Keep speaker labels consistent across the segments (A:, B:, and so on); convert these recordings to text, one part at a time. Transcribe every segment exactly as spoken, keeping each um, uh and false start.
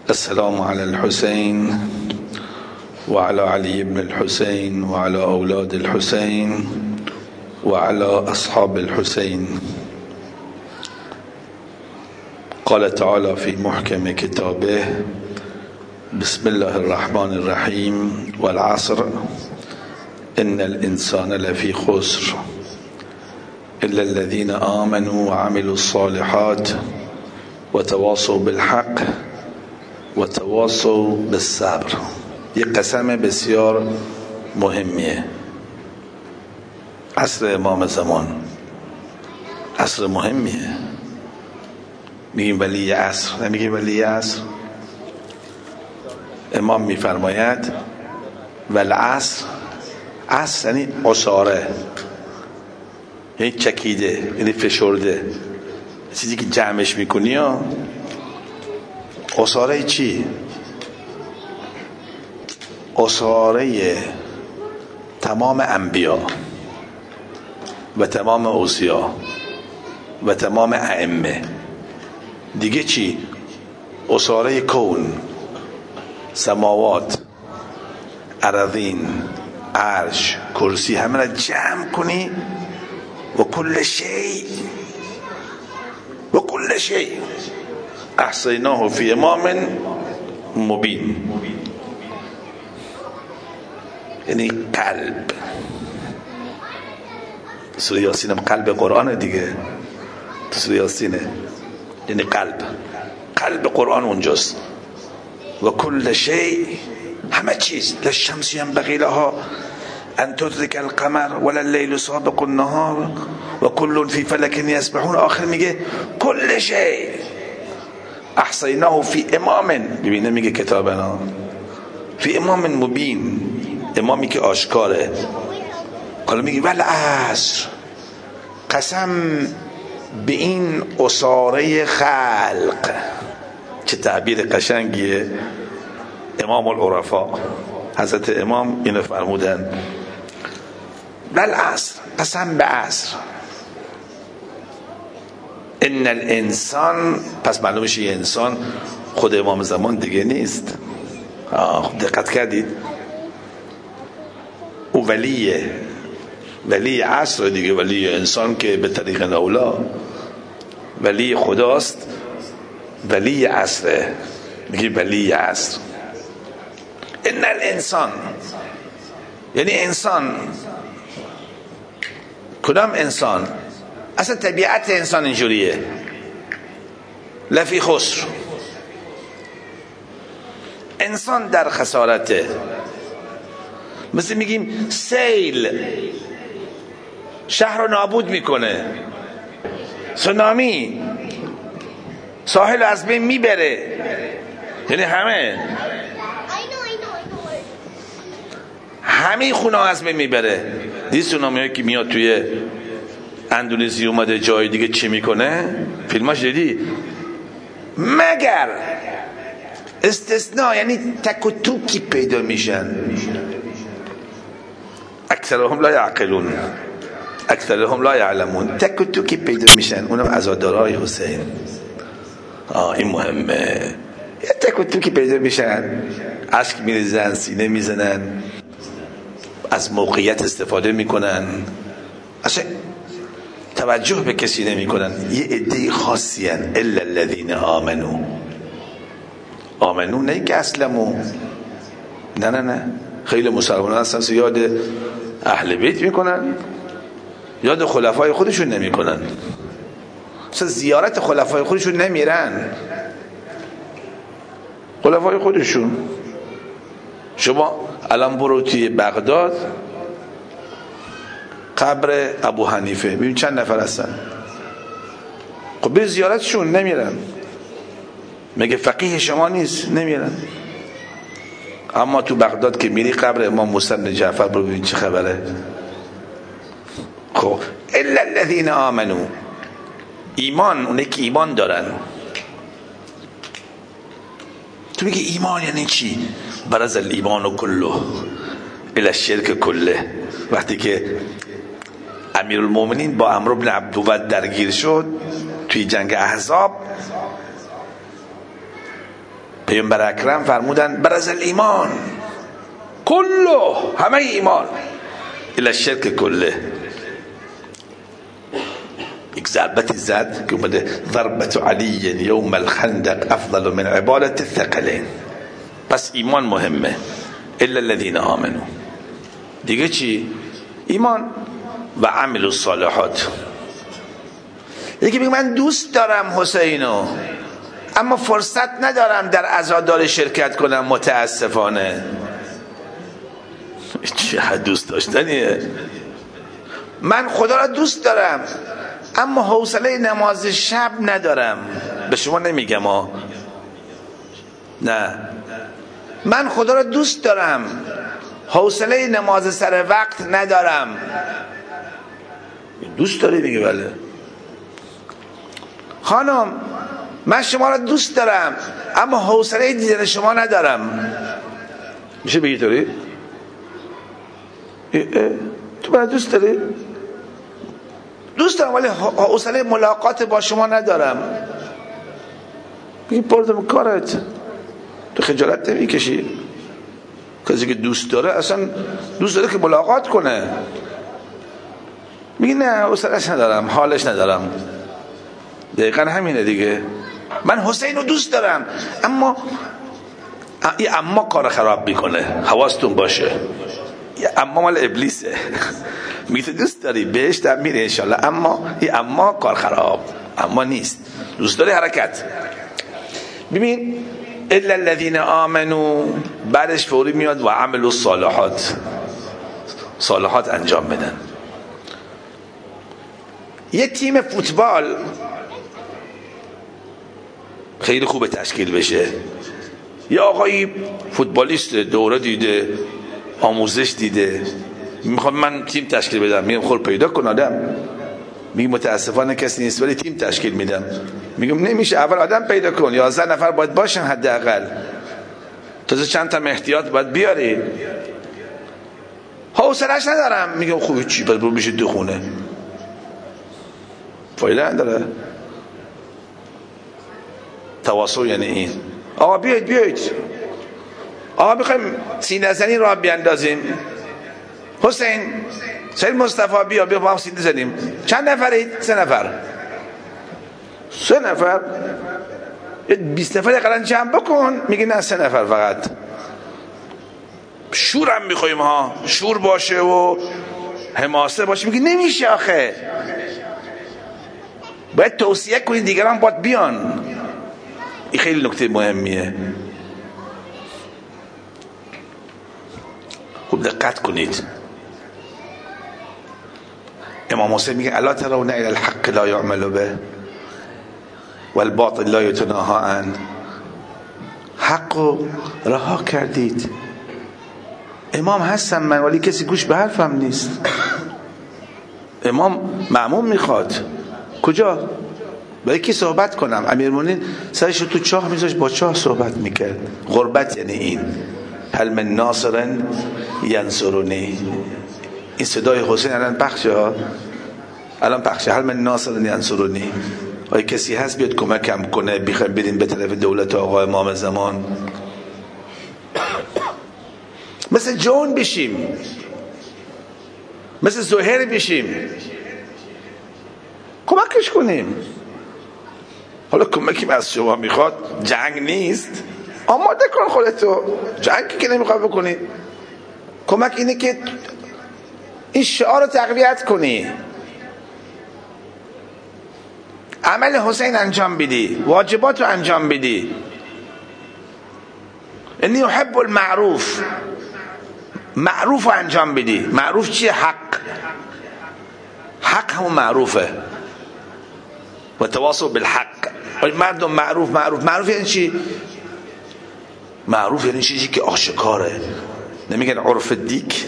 A: السلام على الحسين وعلى علي بن الحسين وعلى أولاد الحسين وعلى أصحاب الحسين. قال تعالى في محكم كتابه: بسم الله الرحمن الرحيم والعصر إن الإنسان لفي خسر إلا الذين آمنوا وعملوا الصالحات وتواصوا بالحق وتواصوا بالصبر. یک قسم بسیار مهمیه. عصر امام زمان عصر مهمیه. میگیم ولی عصر، نمیگیم ولی عصر. امام میفرماید والعصر، عصر یعنی عصاره، یعنی چکیده، یعنی فشرده، چیزی که جمعش میکنی. ها عصاره چی؟ عصاره تمام انبیا و تمام اوصیا و تمام ائمه. دیگه چی؟ عصاره کون، سماوات، اراضین، عرش، کرسی، همه را جمع کنی و کل شیء و کل شیء احصیناه فی امام مبین. یعنی قلب. سوره یاسین هم قلب قرآن دیگه، تو سوره یاسینه، یعنی قلب قلب قرآن اونجاست. و کل شیء، همه چیز. لا الشمس ينبغي لها ان تدرك القمر ولا الليل سابق النهار و کل فی فلک یسبحون. آخر میگه کل شیء احصیناه فی امام، ببینه میگه کتابنا فی امام مبین، امامی که آشکاره. حالا میگه والعصر، قسم به این عصاره خلق. چه تعبیر قشنگیه. امام العرفا حضرت امام اینو فرمودن، والعصر، قسم به عصر. ان الانسان، پس معلوم میشه یه انسان خود امام زمان دیگه نیست. آه دقت کردید؟ او ولیه، ولی عصر دیگه. ولی انسان که به طریق اولا ولی خداست، ولی عصره، میگه ولی عصر. ان الانسان یعنی انسان. کدام انسان؟ اصلا طبیعت انسان اینجوریه. لفی خسر، انسان در خسارته. مثل میگیم سیل شهر رو نابود میکنه، سونامی ساحل رو از بین میبره، یعنی همه همه خونه از بین میبره. دیدی سونامی هایی که میاد توی اندونزی اومده جای دیگه چی میکنه؟ فیلماش دیدی؟ مگر استثناء، یعنی تک و توکی پیدا میشن. اکثرهم لا یعقلون، اکثرهم لا یعلمون. تک و توکی پیدا میشن، اونم عزادارهای حسین. آه این مهمه. یه تک و توکی پیدا میشن، اشک میریزن، سینه میزنن، از موقعیت استفاده میکنن، اصلا توجه به کسی نمیکنن. یه عده خاصی هن. الا الذین آمنو. آمنو نه که اسلمو، نه نه نه. خیلی مسلمانان هستن یاد اهل بیت میکنن، یاد خلفای خودشون نمیکنن. اصلا زیارت خلفای خودشون نمیرن. خلفای خودشون. شما الان برو توی بغداد قبر ابو حنیفه، ببین چند نفر هستن. خب به زیارتشون نمیرن. میگه فقیه شما نیست، نمیرن. اما تو بغداد که میری قبر امام موسی بن جعفر برو ببین چه خبره. خب الا الذين آمنوا، ایمان، اونه که ایمان دارن. تو میگه ایمان یعنی چی؟ برز الایمان کله الی الشرک کله. وقتی که امیرالمومنین با عمرو بن عبدود درگیر شد توی جنگ احزاب، پیامبر اکرم فرمودن برز الایمان کله، همه ایمان، الی الشرک کله. یک ضربتی زد که اومده ضربت علی یوم الخندق افضل من عبادت الثقلین. پس ایمان مهمه. الا الذین آمنوا، دیگه چی؟ ایمان و عمل الصالحات. یکی میگه من دوست دارم حسینو اما فرصت ندارم در عزادار شرکت کنم، متاسفانه. چه دوست داشتنیه؟ من خدا را دوست دارم اما حوصله نماز شب ندارم. به شما نمیگم ها، نه، من خدا را دوست دارم حوصله نماز سر وقت ندارم. دوست داری؟ میگه بله. خانم من شما را دوست دارم اما حوصله دیدن شما ندارم. میشه بگی طوری؟ تو من دوست داری؟ دوست دارم ولی حوصله ملاقات با شما ندارم. میگی بردم کارت، تو خجالت نمیکشی؟ کسی که دوست داره اصلا دوست داره که ملاقات کنه. میگی نه حوصله‌اش ندارم، حالش ندارم. دقیقا همینه دیگه. من حسین رو دوست دارم اما این اما کار خراب میکنه، حواستون باشه. یه اما مال ابلیسه. میگه دوست داری بهشت هم میره انشالله، اما این اما کار خراب، اما نیست. دوست داری حرکت. ببین الا الذین آمنوا، بعدش فوری میاد و عملوا الصالحات، صالحات انجام بدن. یه تیم فوتبال خیلی خوبه تشکیل بشه. یه آقایی فوتبالیست دوره دیده، آموزش دیده، میخوام من تیم تشکیل بدم. میگم خور پیدا کن آدم. میگم متاسفانه کسی نیست ولی تیم تشکیل میدم. میگم نمیشه، اول آدم پیدا کن، یازده نفر باید باشن حداقل، تازه چند تا احتیاط باید بیاری. حوصله‌اش ندارم. میگم خوبه چی، بعد برو میشه دو خونه، فایده نداره. تواصل یعنی این. آقا بیایید بیایید، آقا میخوایم سینه زنی راه بیاندازیم. حسین سید مصطفی بیا بیا با هم سینه زنیم. چند نفرید؟ سه نفر. سه نفر؟ بیست نفر قرن جمع بکن. میگه نه سه نفر فقط. شورم میخوایم ها، شور باشه و حماسه باشه. میگه نمیشه آخه، باید توصیه کنید دیگران باید بیان. این خیلی نکته مهمیه. خوب دقت کنید. امام حسین میگه الا ترون الی الحق لا یعمل به والباطل لا یتناهی عنه. حق رو رها کردید. امام هستم من ولی کسی گوش به حرفم نیست. امام مأموم میخواد. کجا؟ با یکی صحبت کنم. امیرالمومنین سرش رو تو چاه میذاشت، با چاه صحبت میکرد. غربت یعنی این. هل من ناصر ینصرونی. این صدای حسین الان پخشه ها، الان پخشه. هل من ناصر ینصرونی، آیا کسی هست بیاد کمکم کنه، بخوایم بریم به طرف دولت آقا امام زمان. مثل جون بشیم، مثل زهیر بشیم، کمکش کنیم. حالا کمکی از شما میخواد، جنگ نیست، آماده کن خودتو. جنگی که نمیخواد بکنی، کمک اینه که این شعار رو تقویت کنی، عمل حسین انجام بدی، واجبات رو انجام بدی. انی احب المعروف، معروف رو انجام بدی. معروف چیه؟ حق. حق همون معروفه. و تواصل بالحق. مردم معروف معروف معروف یعنی چی؟ معروف یعنی چیزی که آشکاره. نمیگن عرف دیک؟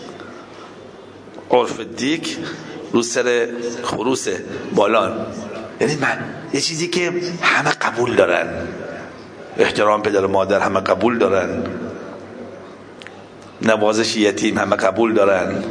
A: عرف دیک رو سر خروس بالان، یعنی من یه چیزی که همه قبول دارن. احترام پدر و مادر همه قبول دارن، نوازش یتیم همه قبول دارن،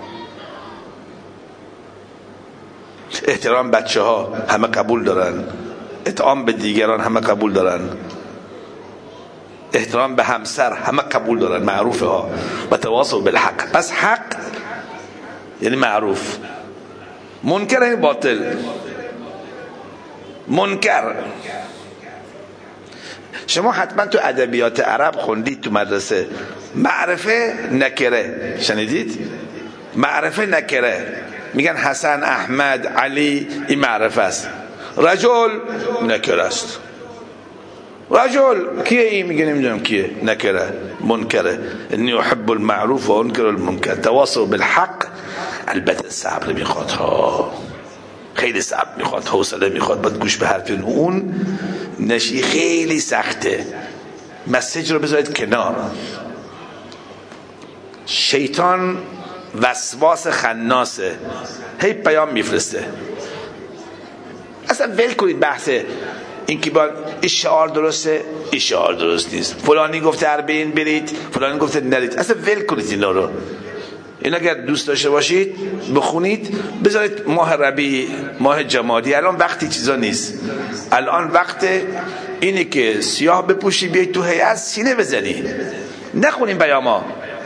A: احترام بچه ها همه قبول دارن، اطعام به دیگران همه قبول دارن. احترام به همسر همه قبول دارن، معروفه ها. و تواصل بالحق، پس حق یعنی معروف، منکر یعنی باطل. منکر، شما حتما تو ادبیات عرب خوندید تو مدرسه، معرفه نکره شنیدید؟ معرفه نکره، میگن حسن، احمد، علی، این معرفه است. رجل نکره است. رجل کیه؟ این میگه نمیدونم کیه، نکره، منکره. انی احب المعروف و انکر المنکر. تواصل بالحق البته صبر میخواد ها، خیلی صبر میخواد، حوصله میخواد، باید گوش به حرف اون نشی، خیلی سخته. مسیج رو بذارید کنار. شیطان وسواس خناسه، هی پیام میفرسته. اصلا ول کنید بحث این که با اشعار درسته، اشعار درست نیست، فلانی گفته اربعین برید، فلانی گفته نرید. اصلا ول کنید اینا رو. این اگر دوست داشته باشید بخونید، بذارید ماه ربیع، ماه جمادی. الان وقتی چیزا نیست، الان وقت اینه که سیاه بپوشی بیای تو هیئت سینه بزنی. نخونیم پیاما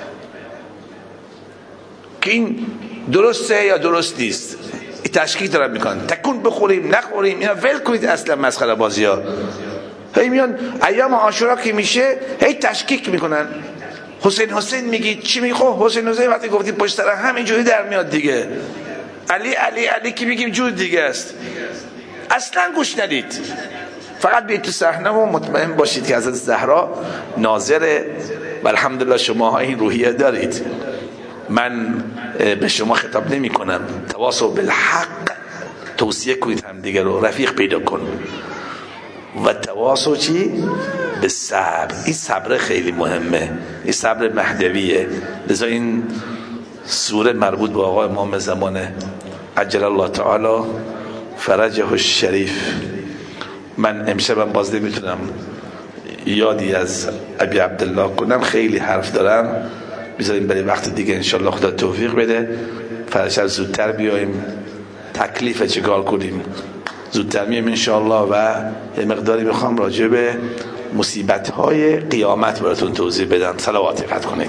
A: که این درسته یا درست نیست، این تشکیک دارن میکنن. تکون بخوریم نخوریم، اینا ول کنید. اصلا مسخره بازی ها. هی میان ایام عاشورا که میشه هی تشکیک میکنن. حسین حسین میگید چی میگی؟ خب حسین حسین وقتی گفتید پشت سر همینجوری در میاد دیگه. علی علی علی که میگیم جور دیگه است. اصلا گوش ندید، فقط بیاید تو صحنه و مطمئن باشید که حضرت زهرا ناظره. و الحمدلله شما این روحیه دارید. من به شما خطاب نمی کنم. تواصل بالحق، توصیه کنید هم دیگه رو، رفیق پیدا کن. و تواصل چی؟ به صبر. این صبر خیلی مهمه، این صبر مهدویه. لذا این سوره مربوط به آقا امام زمانه عجل الله تعالی فرجه الشریف. من امشبم باز نمیتونم یادی از ابی عبدالله کنم، خیلی حرف دارم، بذاریم برای وقت دیگه انشالله خدا توفیق بده. فرشت زودتر بیاییم، تکلیف چیکار کنیم زودتر میایم انشالله. و یه مقداری میخوام راجع به مصیبت های قیامت براتون توضیح بدم. صلوات قد کنید.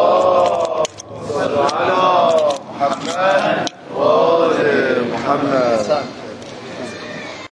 B: محمد و آل محمد.